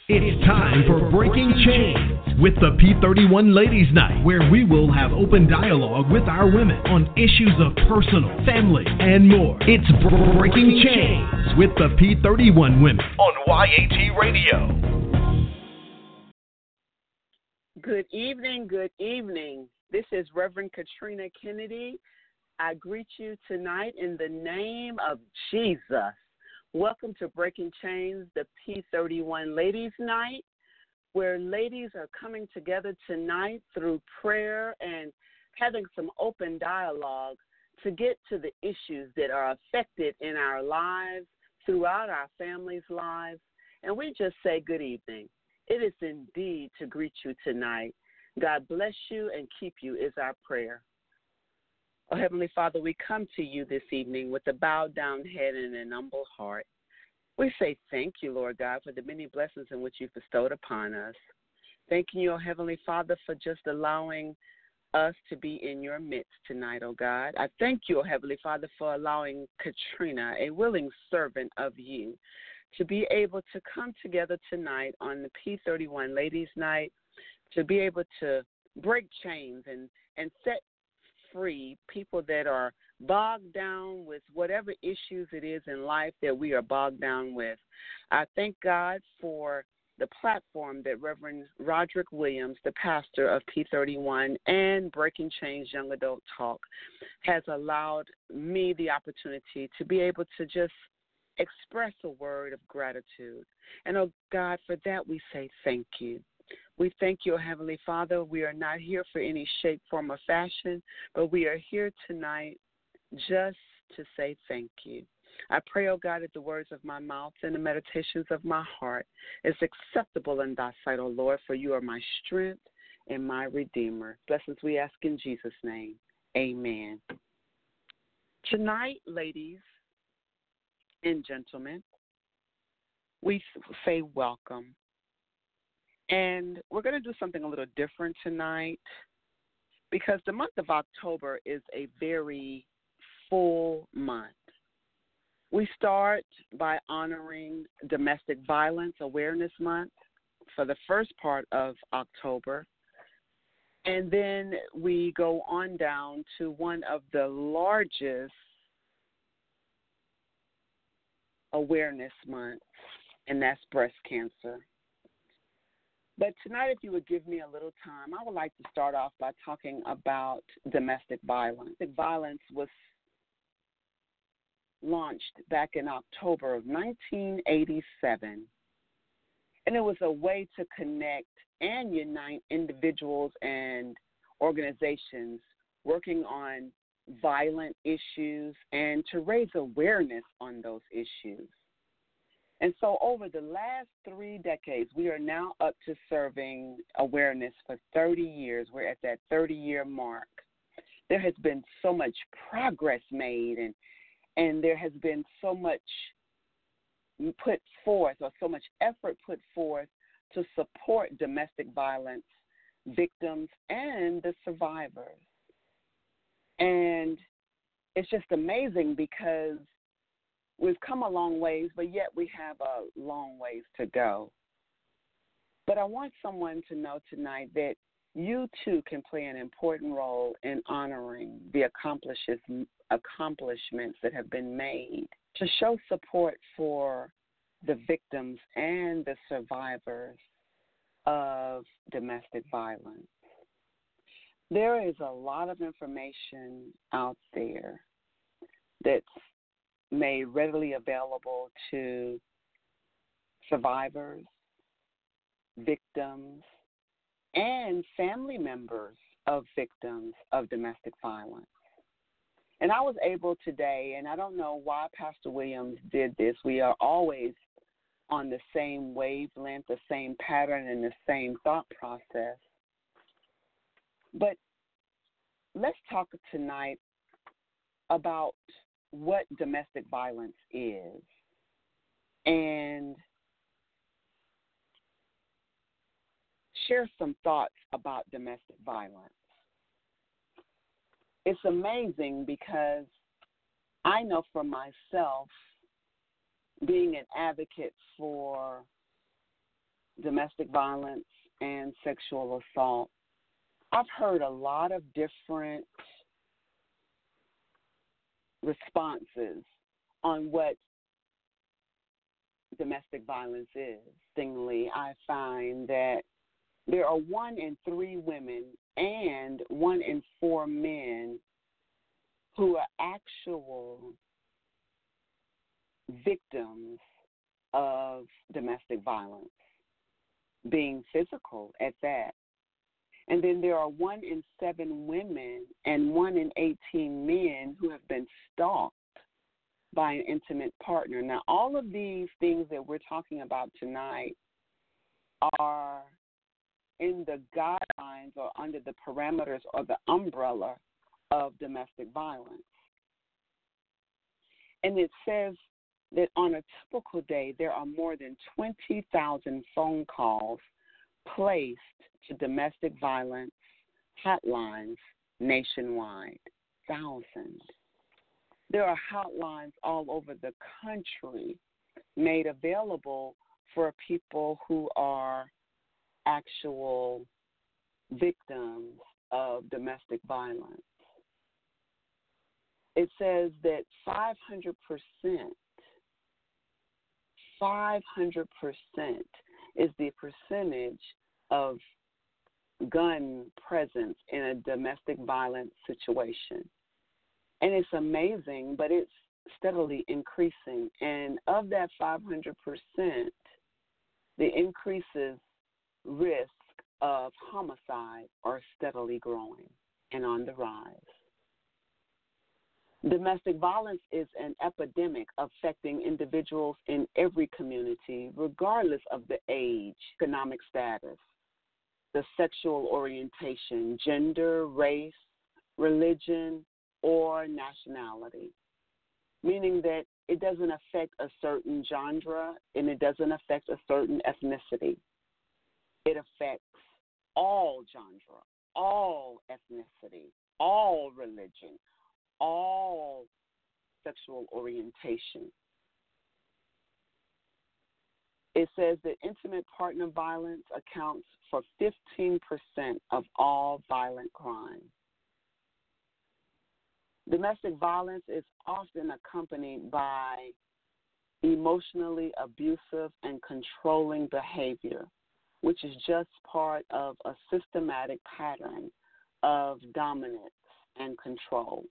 It's time for Breaking Chains with the P31 Ladies Night, where we will have open dialogue with our women on issues of personal, family, and more. It's Breaking Chains with the P31 Women on YAT Radio. Good evening, good evening. This is Reverend Katrina Kennedy. I greet you tonight in the name of Jesus. Welcome to Breaking Chains, the P31 Ladies Night, where ladies are coming together tonight through prayer and having some open dialogue to get to the issues that are affected in our lives, throughout our families' lives. And we just say good evening. It is indeed to greet you tonight. God bless you and keep you is our prayer. Oh, Heavenly Father, we come to you this evening with a bowed down head and an humble heart. We say thank you, Lord God, for the many blessings in which you've bestowed upon us. Thanking you, oh Heavenly Father, for just allowing us to be in your midst tonight, oh God. I thank you, oh Heavenly Father, for allowing Katrina, a willing servant of you, to be able to come together tonight on the P31 Ladies Night, to be able to break chains and set free people that are bogged down with whatever issues it is in life that we are bogged down with. I thank God for the platform that Reverend Roderick Williams, the pastor of P31 and Breaking Chains Young Adult Talk, has allowed me the opportunity to be able to just express a word of gratitude. And, oh God, for that we say thank you. We thank you, Heavenly Father. We are not here for any shape, form, or fashion, but we are here tonight just to say thank you. I pray, oh God, that the words of my mouth and the meditations of my heart is acceptable in thy sight, O Lord, for you are my strength and my Redeemer. Blessings we ask in Jesus' name. Amen. Tonight, ladies and gentlemen, we say welcome. And we're going to do something a little different tonight because the month of October is a very full month. We start by honoring Domestic Violence Awareness Month for the first part of October. And then we go on down to one of the largest awareness months, and that's breast cancer. But tonight, if you would give me a little time, I would like to start off by talking about domestic violence. Domestic violence was launched back in October of 1987, and it was a way to connect and unite individuals and organizations working on violent issues and to raise awareness on those issues. And so over the last 3 decades, we are now up to serving awareness for 30 years. We're at that 30-year mark. There has been so much progress made, and there has been so much put forth or so much effort put forth to support domestic violence victims and the survivors. And it's just amazing because we've come a long ways, but yet we have a long ways to go. But I want someone to know tonight that you, too, can play an important role in honoring the accomplishments that have been made to show support for the victims and the survivors of domestic violence. There is a lot of information out there that's made readily available to survivors, victims, and family members of victims of domestic violence. And I was able today, and I don't know why Pastor Williams did this. We are always on the same wavelength, the same pattern, and the same thought process. But let's talk tonight about what domestic violence is and share some thoughts about domestic violence. It's amazing because I know for myself, being an advocate for domestic violence and sexual assault, I've heard a lot of different responses on what domestic violence is. Interestingly, I find that there are 1 in 3 women and 1 in 4 men who are actual victims of domestic violence, being physical at that. And then there are 1 in 7 women and 1 in 18 men who have been stalked by an intimate partner. Now, all of these things that we're talking about tonight are in the guidelines or under the parameters or the umbrella of domestic violence. And it says that on a typical day, there are more than 20,000 phone calls placed to domestic violence hotlines nationwide. Thousands. There are hotlines all over the country made available for people who are actual victims of domestic violence. It says that 500% is the percentage of gun presence in a domestic violence situation. And it's amazing, but it's steadily increasing. And of that 500%, the increases risk of homicide are steadily growing and on the rise. Domestic violence is an epidemic affecting individuals in every community, regardless of the age, economic status, the sexual orientation, gender, race, religion, or nationality, meaning that it doesn't affect a certain genre and it doesn't affect a certain ethnicity. It affects all genre, all ethnicity, all religion, all sexual orientation. It says that intimate partner violence accounts for 15% of all violent crime. Domestic violence is often accompanied by emotionally abusive and controlling behavior, which is just part of a systematic pattern of dominance and control.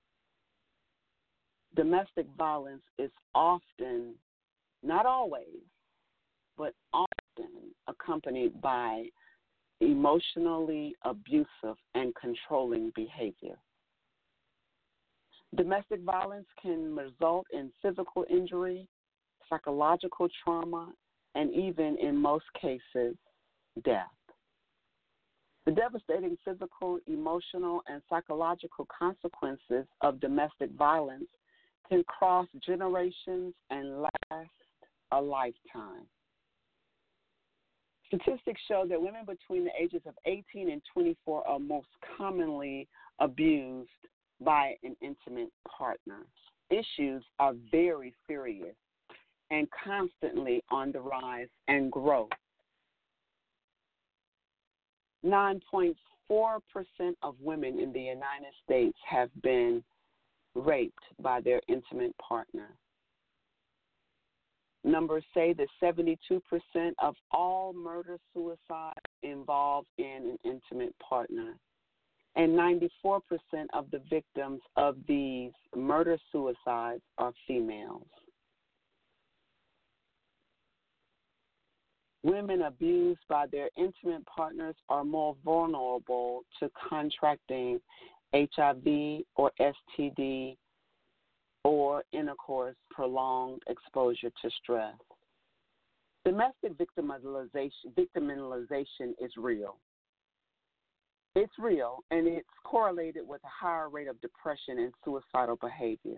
Domestic violence is often, not always, but often accompanied by emotionally abusive and controlling behavior. Domestic violence can result in physical injury, psychological trauma, and even, in most cases, death. The devastating physical, emotional, and psychological consequences of domestic violence can cross generations and last a lifetime. Statistics show that women between the ages of 18 and 24 are most commonly abused by an intimate partner. Issues are very serious and constantly on the rise and growth. 9.4% of women in the United States have been raped by their intimate partner. Numbers say that 72% of all murder-suicides involve in an intimate partner, and 94% of the victims of these murder-suicides are females. Women abused by their intimate partners are more vulnerable to contracting HIV or STD or intercourse, prolonged exposure to stress. Domestic victimization is real. It's real, and it's correlated with a higher rate of depression and suicidal behavior.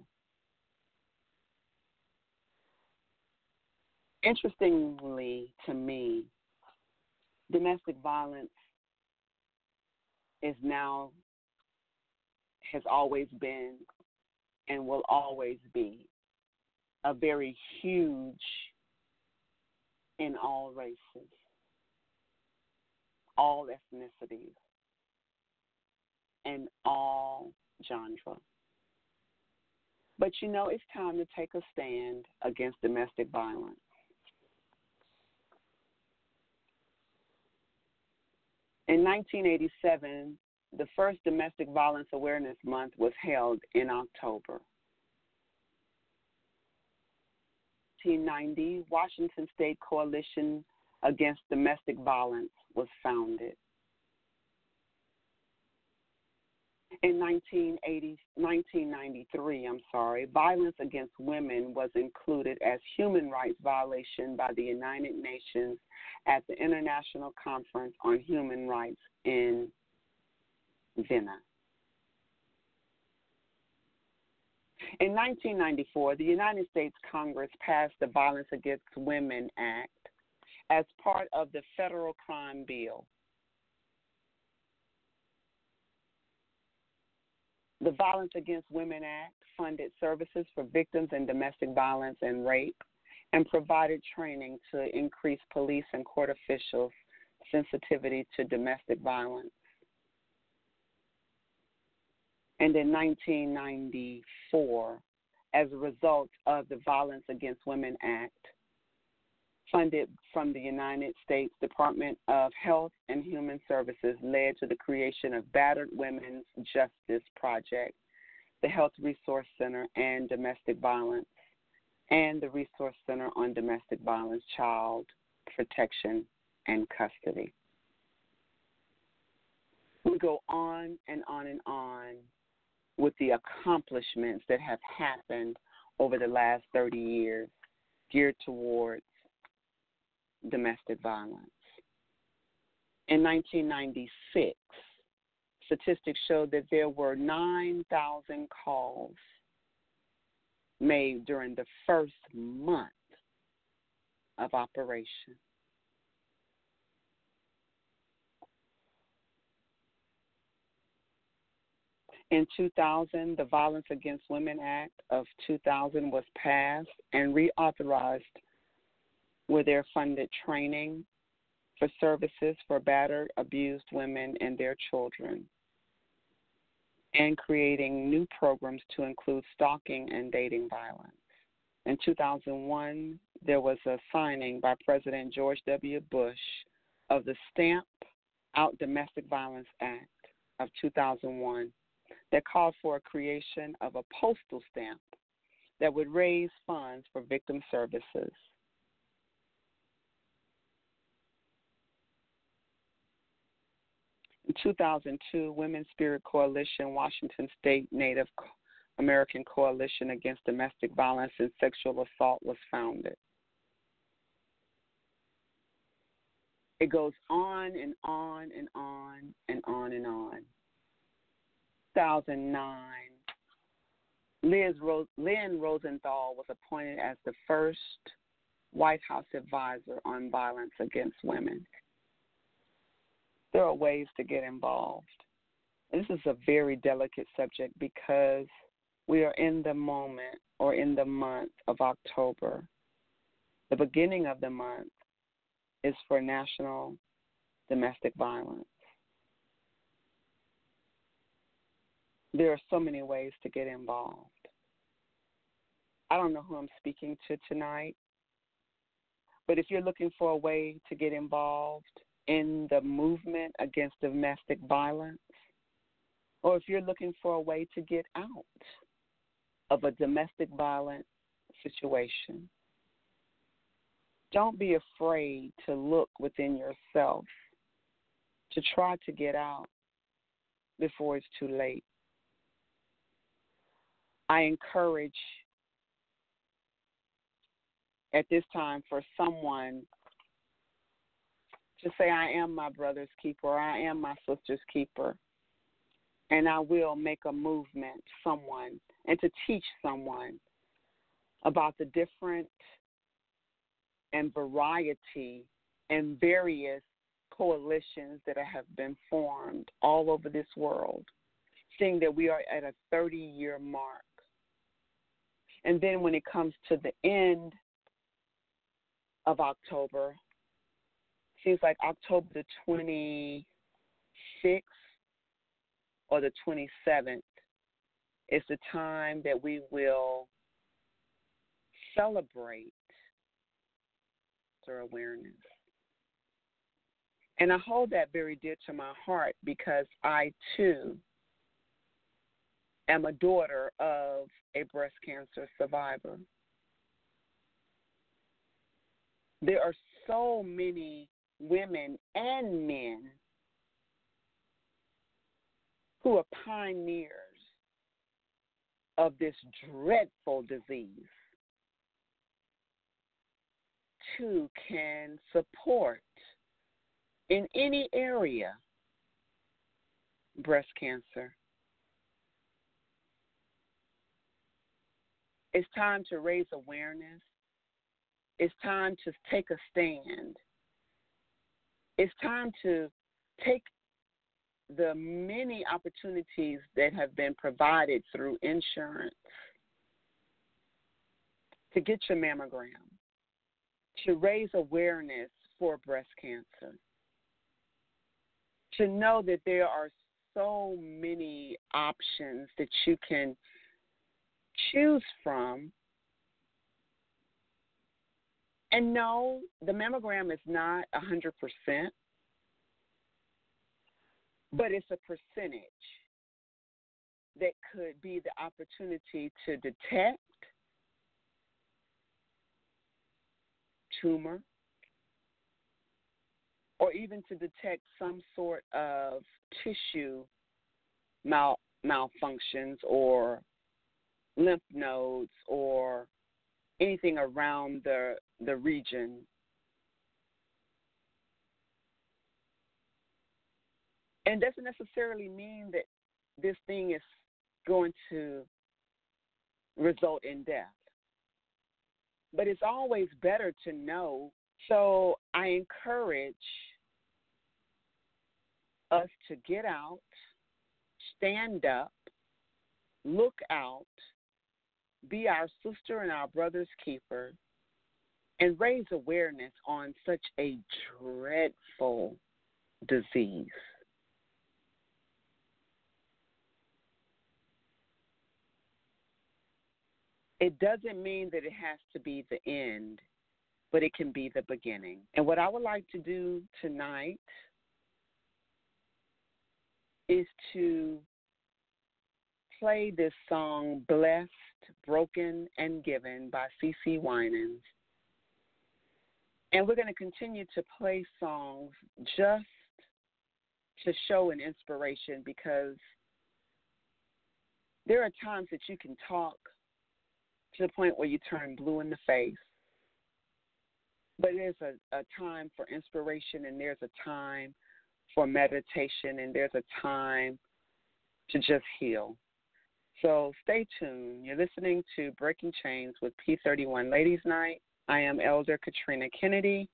Interestingly to me, domestic violence has always been and will always be a very huge in all races. all ethnicities, and all genres. But it's time to take a stand against domestic violence. In 1987, the first Domestic Violence Awareness Month was held in October. 1990, Washington State Coalition Against Domestic Violence was founded. In 1993, violence against women was included as human rights violation by the United Nations at the International Conference on Human Rights in Vienna. In 1994, the United States Congress passed the Violence Against Women Act as part of the Federal Crime Bill. The Violence Against Women Act funded services for victims in domestic violence and rape and provided training to increase police and court officials' sensitivity to domestic violence. And in 1994, as a result of the Violence Against Women Act, funded from the United States Department of Health and Human Services, led to the creation of Battered Women's Justice Project, the Health Resource Center and Domestic Violence, and the Resource Center on Domestic Violence, Child Protection, and Custody. We go on and on and on with the accomplishments that have happened over the last 30 years geared towards domestic violence. In 1996, statistics showed that there were 9,000 calls made during the first month of operation. In 2000, the Violence Against Women Act of 2000 was passed and reauthorized, where there funded training for services for battered, abused women and their children, and creating new programs to include stalking and dating violence. In 2001, there was a signing by President George W. Bush of the Stamp Out Domestic Violence Act of 2001 that called for a creation of a postal stamp that would raise funds for victim services. In 2002, Women's Spirit Coalition, Washington State Native American Coalition Against Domestic Violence and Sexual Assault was founded. It goes on and on and on and on and on. 2009, Lynn Rosenthal was appointed as the first White House advisor on violence against women. There are ways to get involved. And this is a very delicate subject because we are in the moment or in the month of October. The beginning of the month is for National Domestic Violence. There are so many ways to get involved. I don't know who I'm speaking to tonight, but if you're looking for a way to get involved in the movement against domestic violence, or if you're looking for a way to get out of a domestic violence situation, don't be afraid to look within yourself to try to get out before it's too late. I encourage at this time for someone to say, I am my brother's keeper, or I am my sister's keeper, and I will make a movement, someone, and to teach someone about the different and variety and various coalitions that have been formed all over this world, seeing that we are at a 30-year mark. And then when it comes to the end of October, seems like October the 26th or the 27th is the time that we will celebrate their awareness. And I hold that very dear to my heart because I, too, am a daughter of a breast cancer survivor. There are so many women and men who are pioneers of this dreadful disease, too, can support in any area breast cancer. It's time to raise awareness. It's time to take a stand. It's time to take the many opportunities that have been provided through insurance to get your mammogram, to raise awareness for breast cancer, to know that there are so many options that you can choose from. And no, the mammogram is not 100%, but it's a percentage that could be the opportunity to detect tumor or even to detect some sort of tissue malfunctions or lymph nodes or anything around the region. And it doesn't necessarily mean that this thing is going to result in death. But it's always better to know. So I encourage us to get out, stand up, look out, be our sister and our brother's keeper, and raise awareness on such a dreadful disease. It doesn't mean that it has to be the end, but it can be the beginning. And what I would like to do tonight is to play this song, Blessed, Broken, and Given by CeCe Winans. And we're going to continue to play songs just to show an inspiration, because there are times that you can talk to the point where you turn blue in the face. But there's a time for inspiration, and there's a time for meditation, and there's a time to just heal. So stay tuned. You're listening to Breaking Chains with P31 Ladies Night. I am Elder Katrina Kennedy,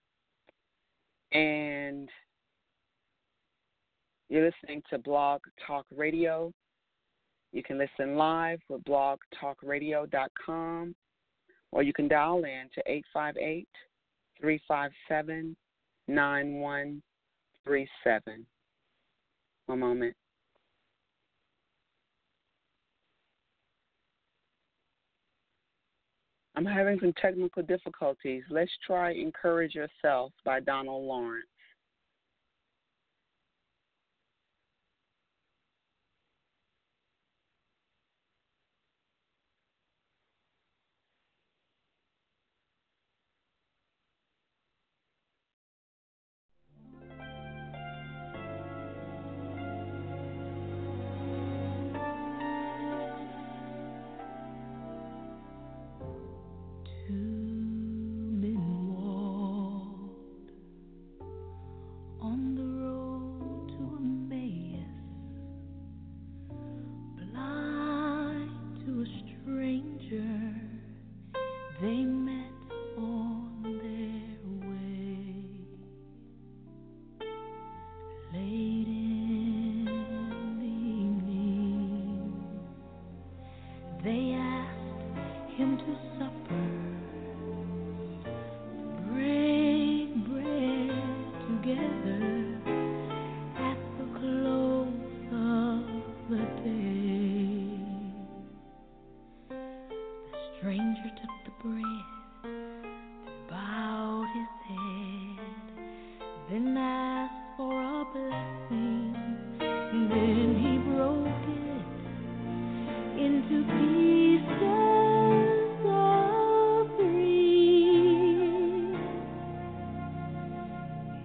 and you're listening to Blog Talk Radio. You can listen live with blogtalkradio.com, or you can dial in to 858-357-9137. One moment. I'm having some technical difficulties. Let's try Encourage Yourself by Donald Lawrence.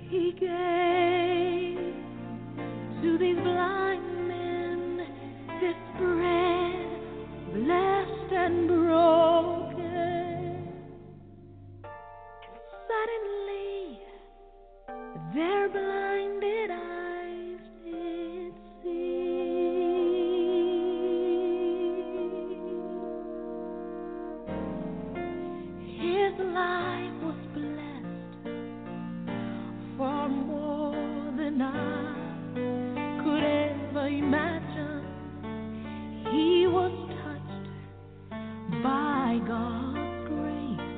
He gave to these blind men this bread, blessed and broken. Suddenly, their blinded eyes did see. His life was blessed far more than I could ever imagine. He was touched by God's grace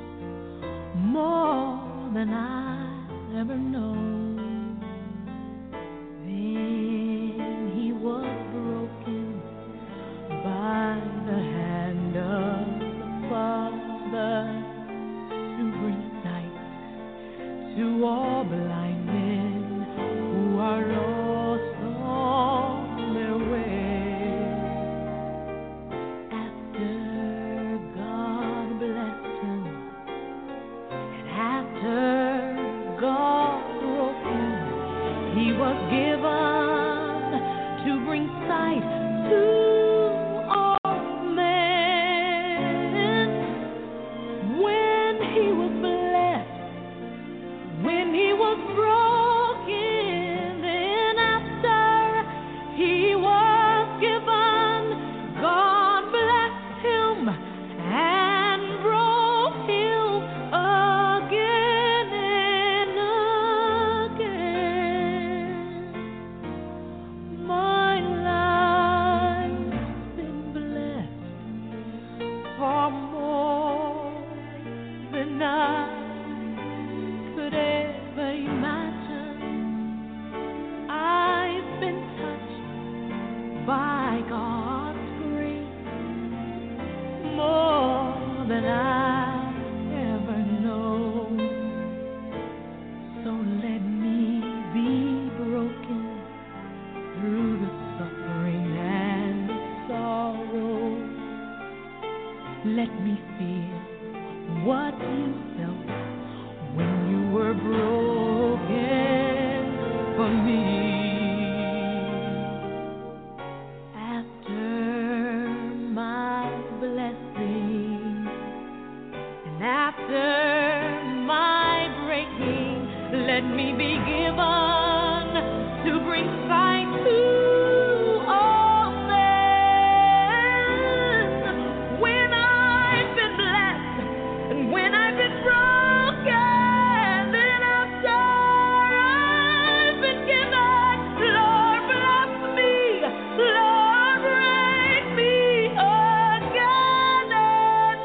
more than I ever known. Then he was broken by the hand of the Father to bring sight to all blind men who are lost on their way. After God blessed him, and after God broke him, he was given to bring sight to all men. When he was blessed, when he was broken, then after he was given, God blessed him and broke him again and again. My life's been blessed far more than I could ever imagine. I've been touched by God's grace more than I ever know. So let me be broken through the suffering and the sorrow. Let me feel what you felt when you were broken for me. After my blessing and after my breaking, let me be given to bring sight to all men. When I've been blessed and when I've been broken, then after I've been given, Lord bless me, Lord break me again and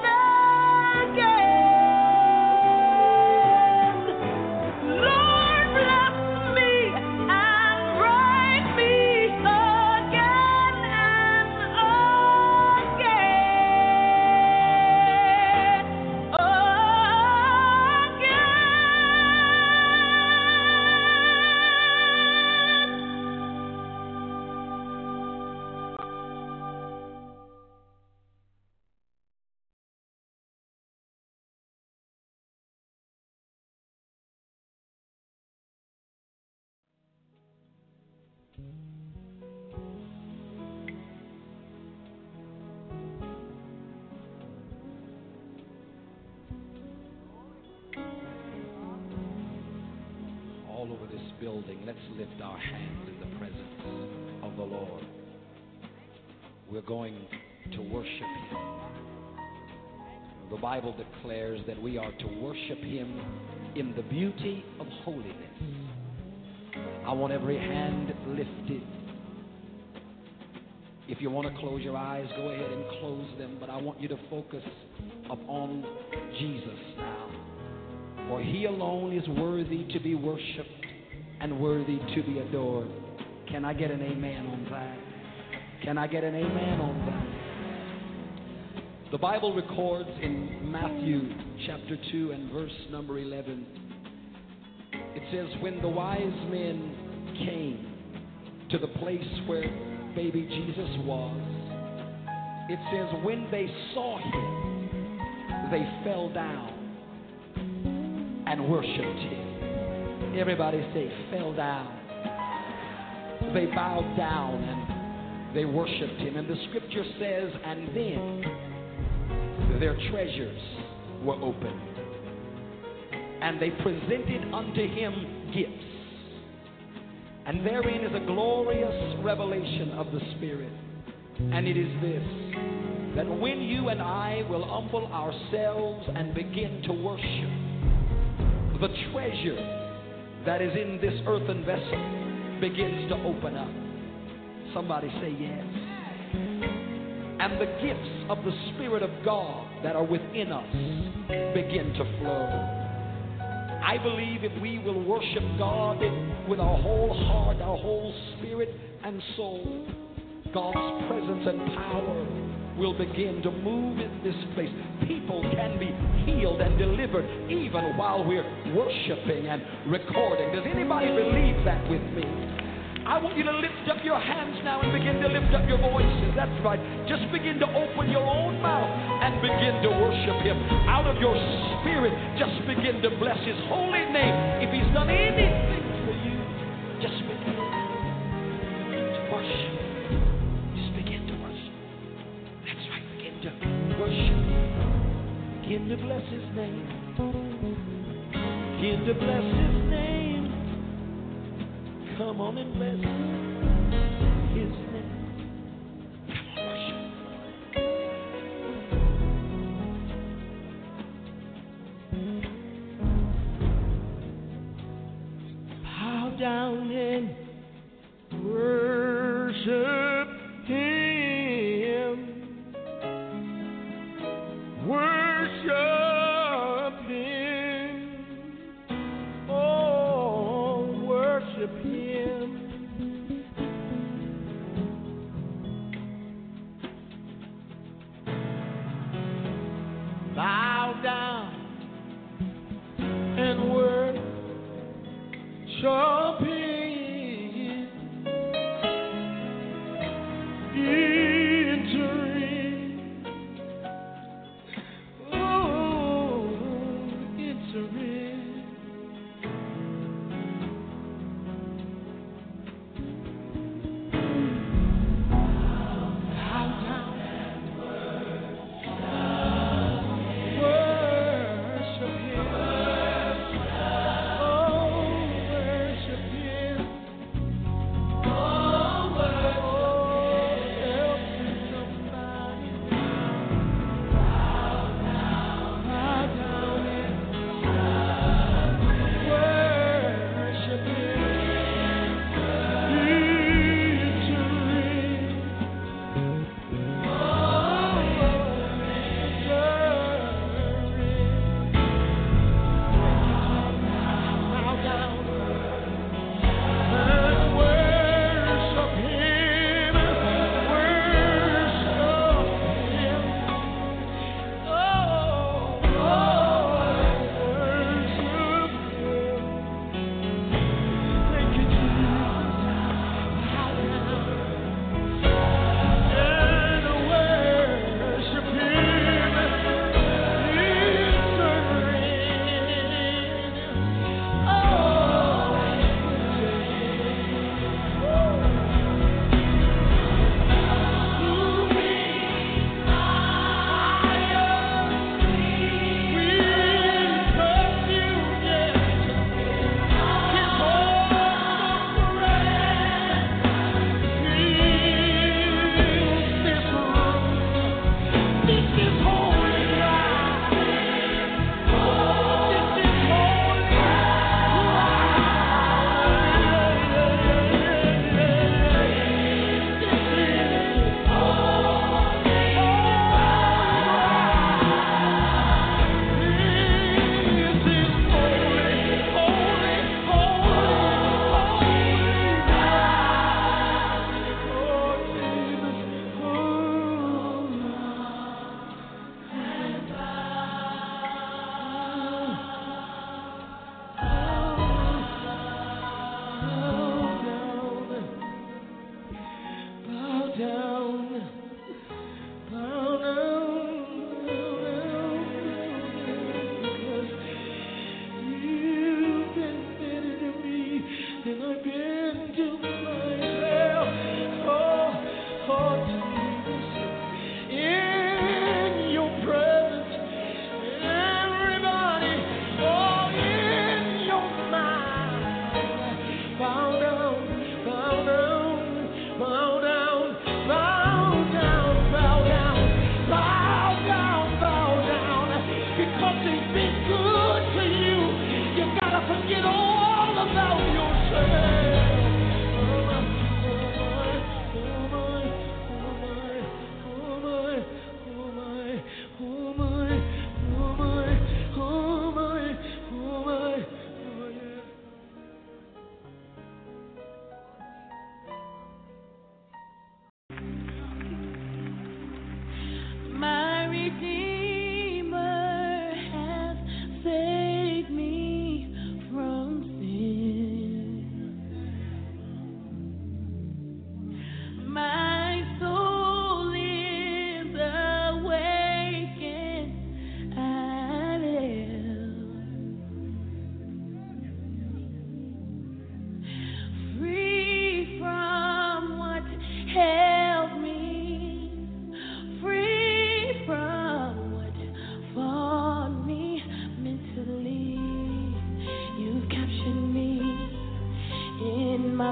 again. Lord bless me and break me again and all over this building, let's lift our hands in the presence of the Lord. We're going to worship Him. The Bible declares that we are to worship Him in the beauty of holiness. I want every hand lifted. If you want to close your eyes, go ahead and close them, but I want you to focus upon Jesus now. For He alone is worthy to be worshiped and worthy to be adored. Can I get an amen on that? Can I get an amen on that? The Bible records in Matthew chapter 2 and verse number 11, it says, when the wise men came to the place where baby Jesus was, it says when they saw Him, they fell down and worshiped Him. Everybody say, fell down. They bowed down and they worshiped him. And the scripture says, and then their treasures were opened. And they presented unto him gifts. And therein is a glorious revelation of the Spirit. And it is this, that when you and I will humble ourselves and begin to worship, the treasure that is in this earthen vessel begins to open up. Somebody say yes. And the gifts of the Spirit of God that are within us begin to flow. I believe if we will worship God with our whole heart, our whole spirit and soul, God's presence and power will begin to move in this place. People can be healed and delivered even while we're worshiping and recording. Does anybody believe that with me? I want you to lift up your hands now and begin to lift up your voices. That's right. Just begin to open your own mouth and begin to worship him. Out of your spirit, just begin to bless his holy name. If he's done anything for you, just begin to worship. Just begin to worship. That's right. Begin to worship. Begin to bless his name. Begin to bless his name. Come on and bless his name. Come on, worship. Bow down and worship him. Worship him. Oh, worship him. Bow down and worship him. Enter in. Oh, enter in. Bow down and worship him. Oh, worship him.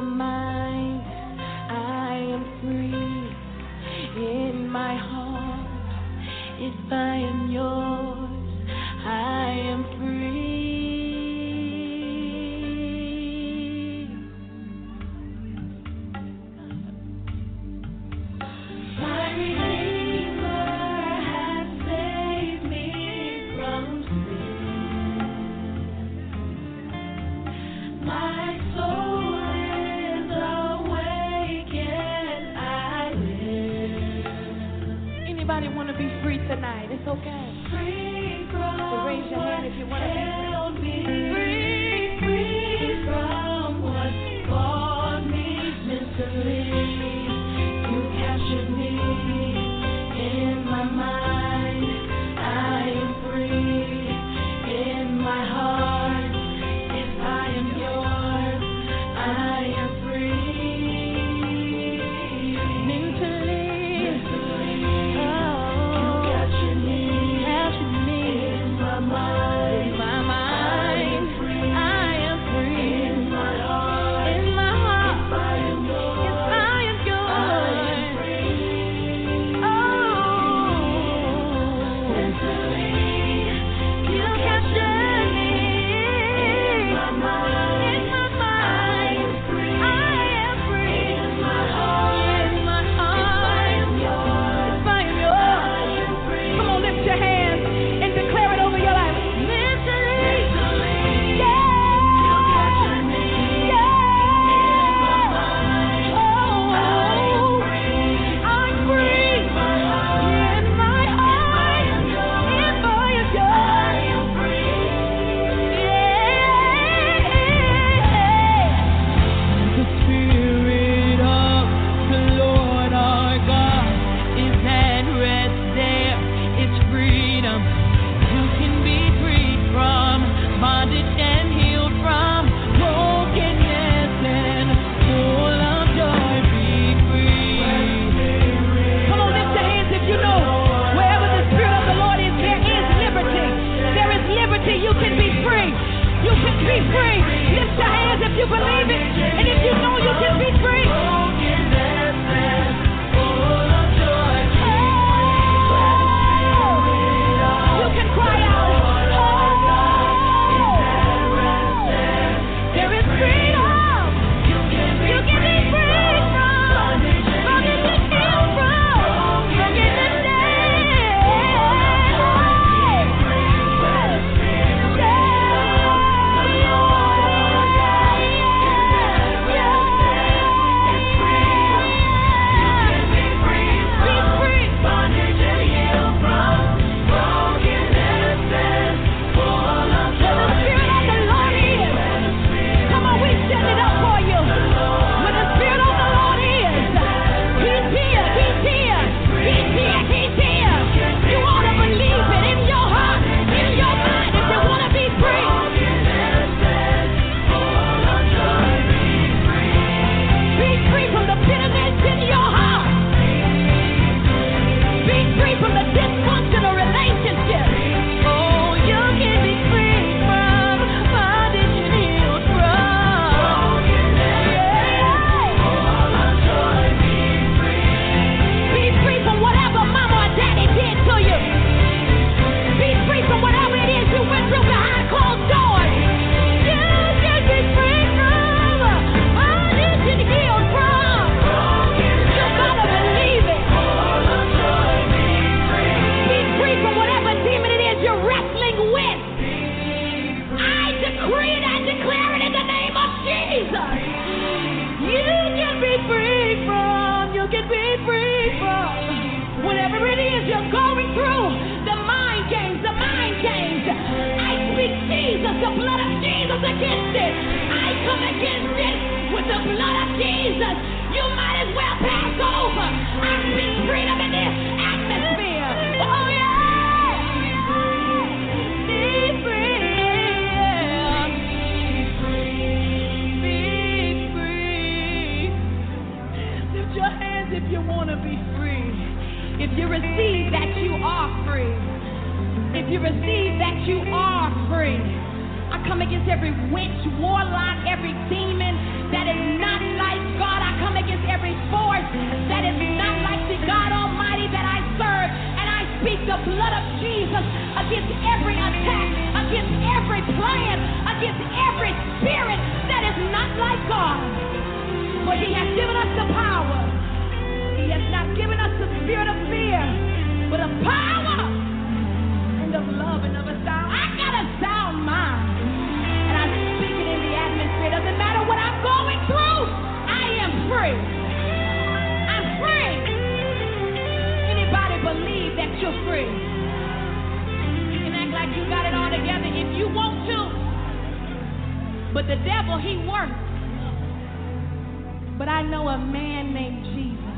mind, I am free. In my heart, if I am yours, I am free. My Redeemer has saved me from sin. My soul is awake and I live. Anybody want to be free tonight? It's okay. Free from so raise your hand if you want to be free. Free from what caused me mentally. You captured me in my mind. I am free in my heart. If I am yours, I am free. Mentally, oh, you captured me in my mind. In my mind, I am free in my heart. In my heart, if I am yours, I am yours. I am free. Oh, mentally, you captured me in my mind. In my mind, I am free. In my heart, if I am yours, I am free. Come on, lift your hands and declare it over your life. Mentally, yeah, you captured me in my mind. Oh, I'm free in my heart. If I am yours, I am free. The Spirit of the Lord our God is at rest there. It's freedom. You can be freed from bondage and healed from brokenness and full of joy. Be free. Come on, lift your hands if you know. Wherever the Spirit of the Lord is, there is liberty. There is liberty. You can be free. You can be free. Lift your hands if you believe it. And if you know you can be free. You can cry out. There is freedom. You can be free from bondage and healed from brokenness. Every witch, warlock, every demon that is not like For he has given us the power. He has not given us the spirit of fear, but of power and of love and of a sound. I got a sound mind. And I speak it in the atmosphere. Doesn't matter what I'm going through, I am free. I'm free. Anybody believe that you're free? You can act like you got it all together if you want to. But the devil, he works. But I know a man named Jesus.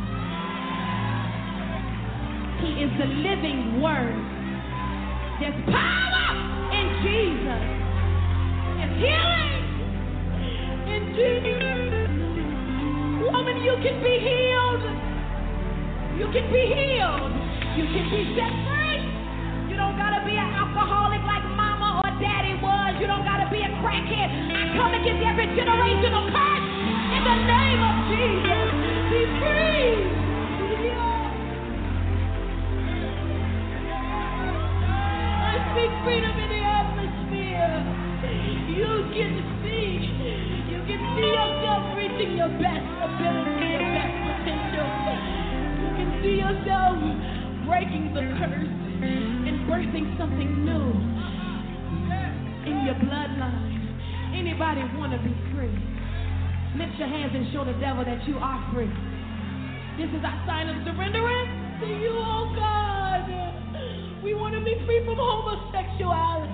He is the living word. There's power in Jesus. There's healing in Jesus. Woman, you can be healed. You can be healed. You can be set free. You don't gotta be an alcoholic like mama or daddy was. You don't gotta be a crackhead. I come against every generational curse in the name of Jesus. Be free. I speak freedom in the atmosphere. You can see. You can see yourself reaching your best ability, your best potential. You can see yourself breaking the curse and birthing something new in your bloodline. Anybody want to be free? Lift your hands and show the devil that you are free. This is our sign of surrenderance to you, oh God. We want to be free from homosexuality.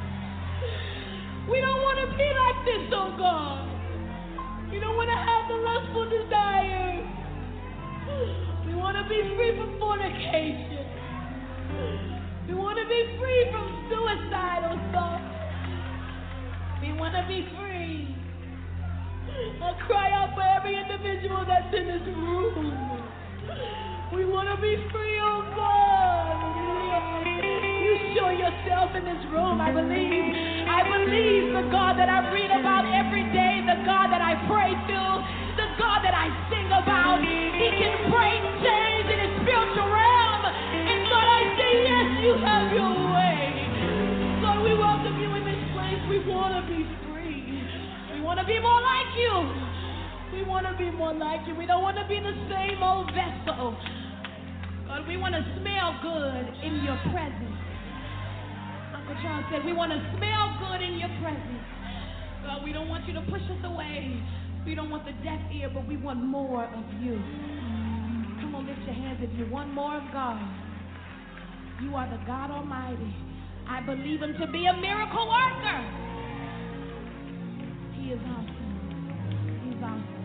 We don't want to be like this, oh God. We don't want to have the lustful desires. We want to be free from fornication. We want to be free from suicidal thoughts. We want to be free. I cry out for every individual that's in this room. We want to be free, oh God. You show yourself in this room, I believe the God that I read about every day, the God that I pray to, the God that I sing about. He can break chains in his spiritual realm. And God, I say, yes, you have your way. God, we welcome you in this place. We want to be free. We want to be more like you. We want to be more like you. We don't want to be the same old vessel. God, we want to smell good in your presence. Uncle Charles said, we want to smell good in your presence. God, we don't want you to push us away. We don't want the deaf ear, but we want more of you. Come on, lift your hands if you want more of God. You are the God Almighty. I believe him to be a miracle worker. He is awesome. He's awesome.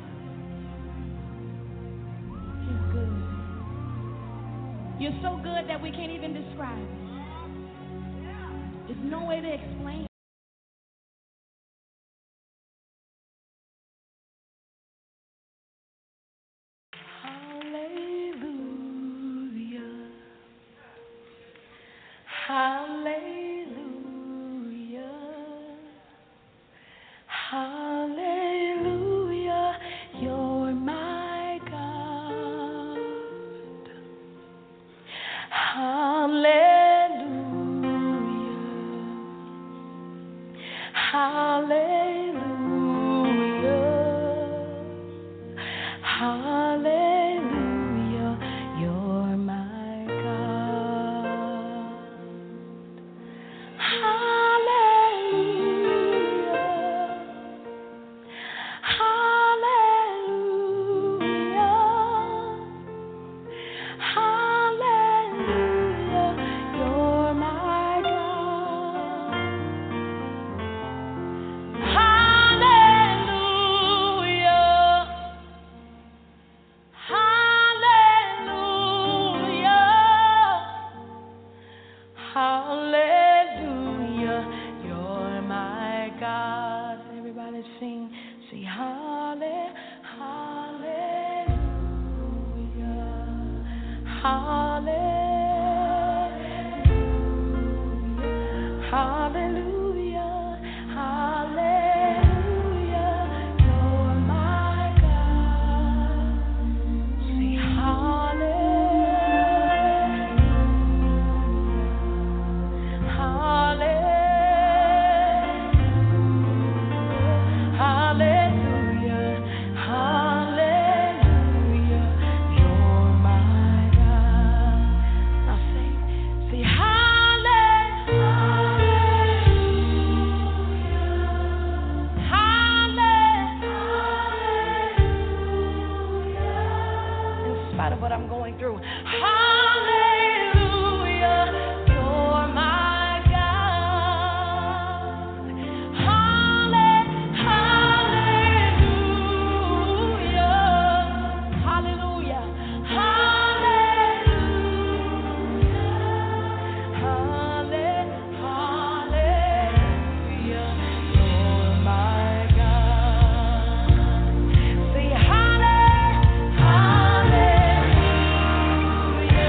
He's good. You're so good that we can't even describe it. There's no way to explain. Hallelujah. Hallelujah. You're my God. Hallelujah. Hallelujah. Hallelujah. You're my God. Hallelujah. Hallelujah. Hallelujah. You're my God. Hallelujah. Hallelujah. Hallelujah. You're my God. Everybody sing. Say hallelujah. Hallelujah. Hallelujah. Hallelujah. You're my God. Say hallelujah. Hallelujah. Hallelujah. what I'm going through. Hallelujah, you're my God. Hallelujah, hallelujah, hallelujah, you're my God. Say hallelujah.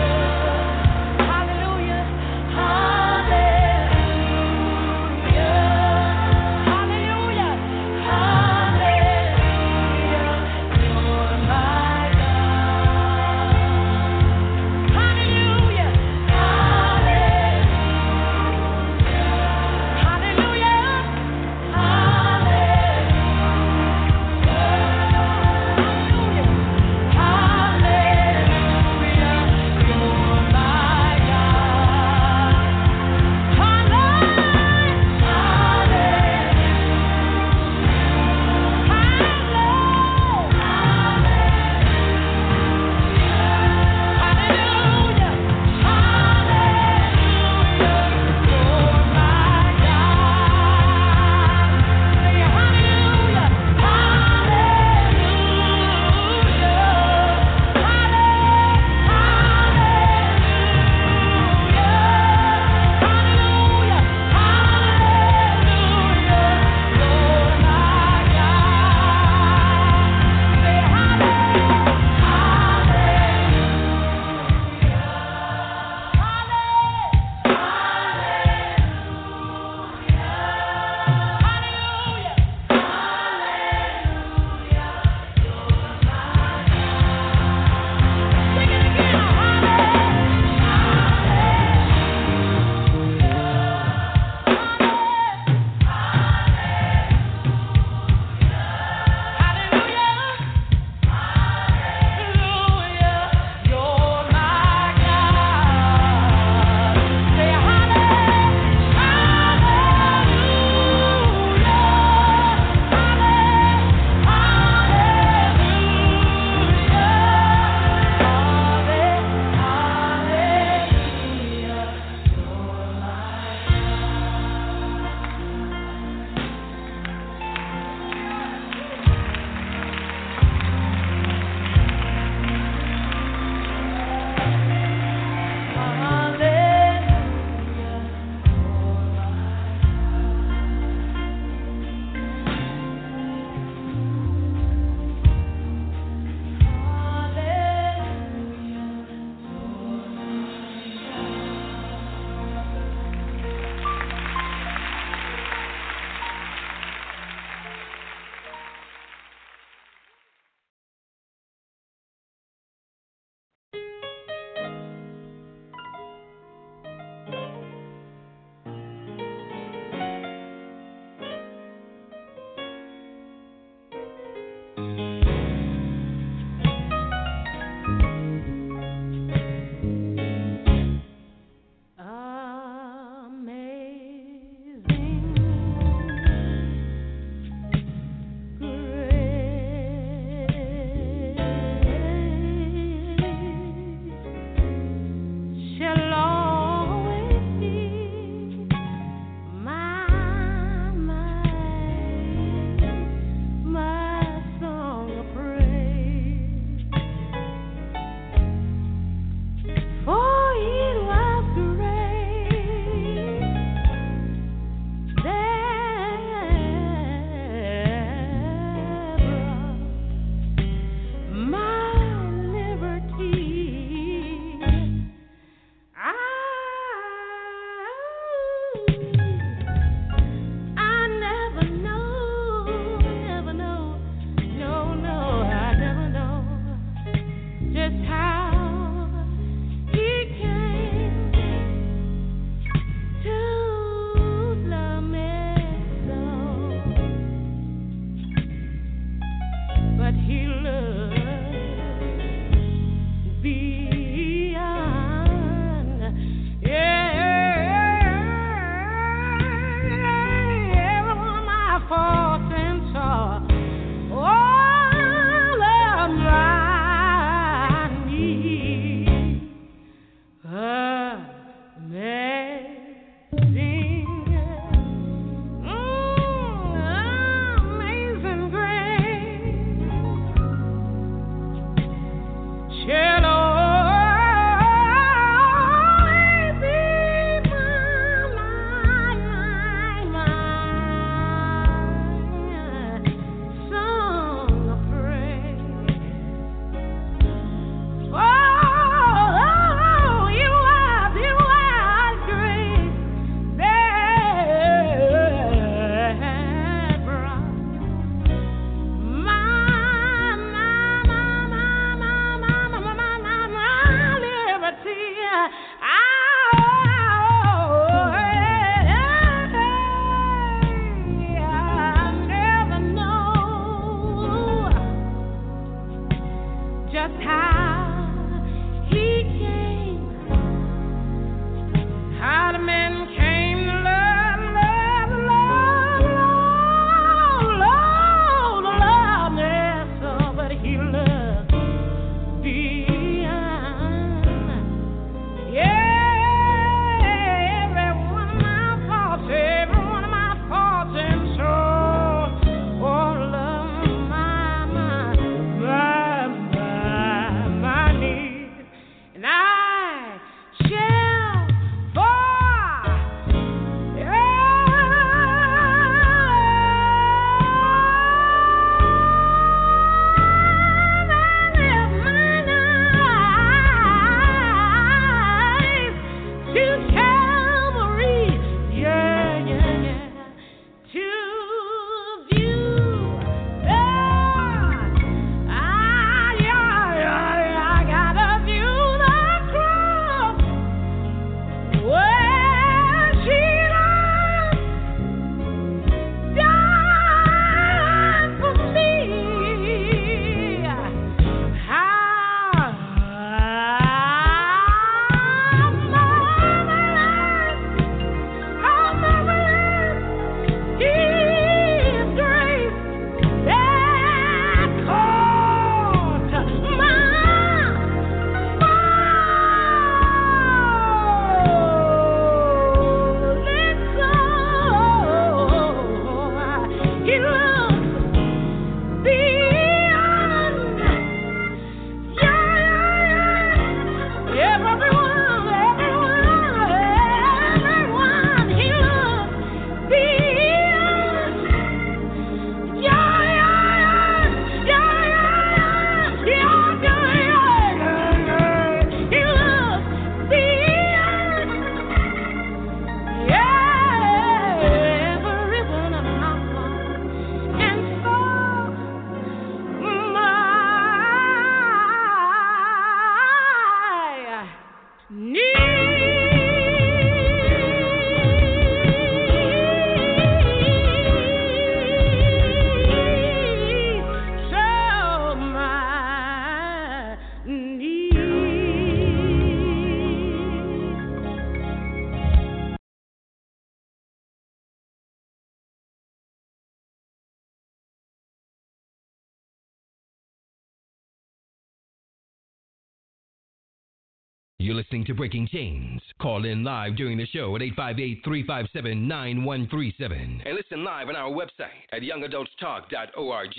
You're listening to Breaking Chains. Call in live during the show at 858-357-9137. And listen live on our website at youngadultstalk.org.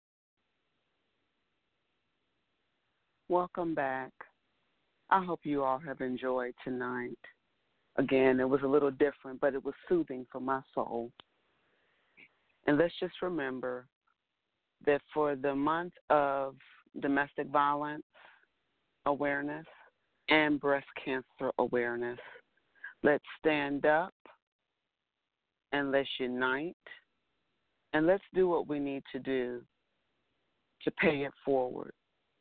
Welcome back. I hope you all have enjoyed tonight. Again, it was a little different, but it was soothing for my soul. And let's just remember that for the month of domestic violence awareness and breast cancer awareness, let's stand up and let's unite and let's do what we need to do to pay it forward.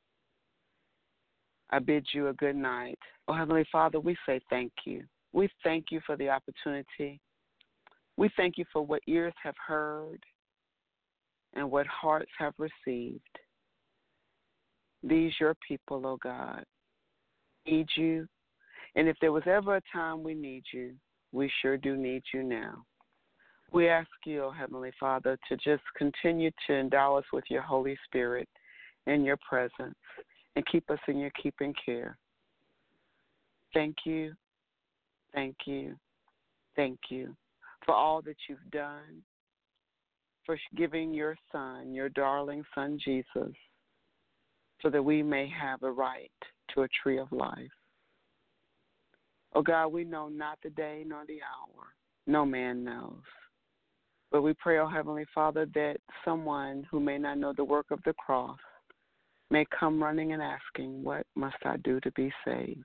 I bid you a good night. Oh, Heavenly Father, we say thank you. We thank you for the opportunity. We thank you for what ears have heard and what hearts have received. These your people, oh God, need you. And if there was ever a time we need you, we sure do need you now. We ask you, oh Heavenly Father, to just continue to endow us with your Holy Spirit and your presence and keep us in your keeping care. Thank you, thank you, thank you for all that you've done, for giving your Son, your darling Son Jesus, so that we may have a right to a tree of life. Oh God, we know not the day nor the hour. No man knows. But we pray, oh Heavenly Father, that someone who may not know the work of the cross may come running and asking, what must I do to be saved?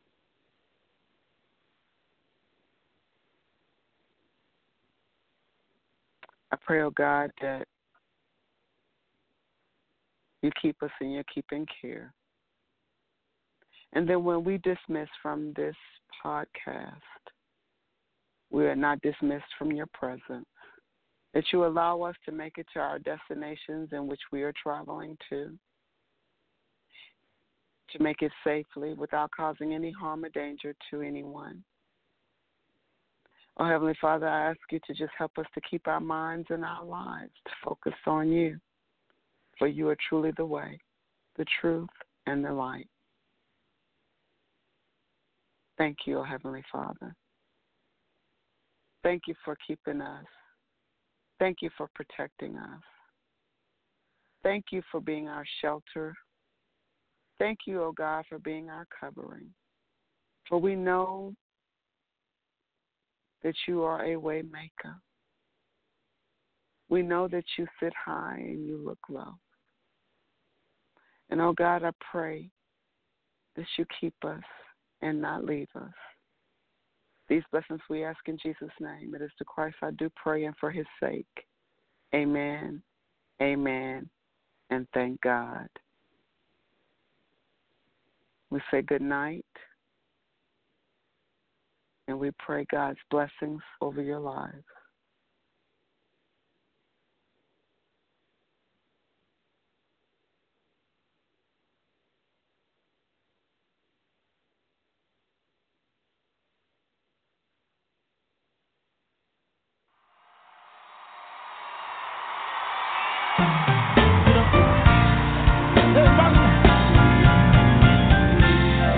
I pray, oh God, that you keep us in your keeping care. And then when we dismiss from this podcast, we are not dismissed from your presence. That you allow us to make it to our destinations in which we are traveling to make it safely without causing any harm or danger to anyone. Oh, Heavenly Father, I ask you to just help us to keep our minds and our lives focused on you, for you are truly the way, the truth, and the light. Thank you, oh Heavenly Father. Thank you for keeping us. Thank you for protecting us. Thank you for being our shelter. Thank you, oh God, for being our covering. For we know that you are a way maker. We know that you sit high and you look low. And, oh God, I pray that you keep us and not leave us. These blessings we ask in Jesus' name. It is to Christ I do pray, and for his sake. Amen, amen, and thank God. We say good night, and we pray God's blessings over your lives.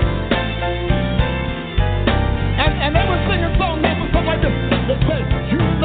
And they would sing a song that was something like this. That says, you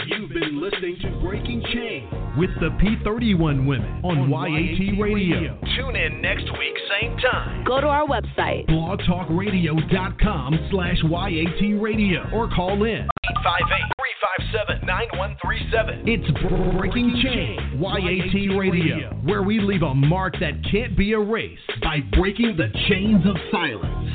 You've been listening to Breaking Chains with the P31 Women on YAT Radio. Tune in next week, same time. Go to our website, blogtalkradio.com/YAT Radio, or call in 858-357-9137. It's Breaking Chains, YAT Radio, where we leave a mark that can't be erased by breaking the chains of silence.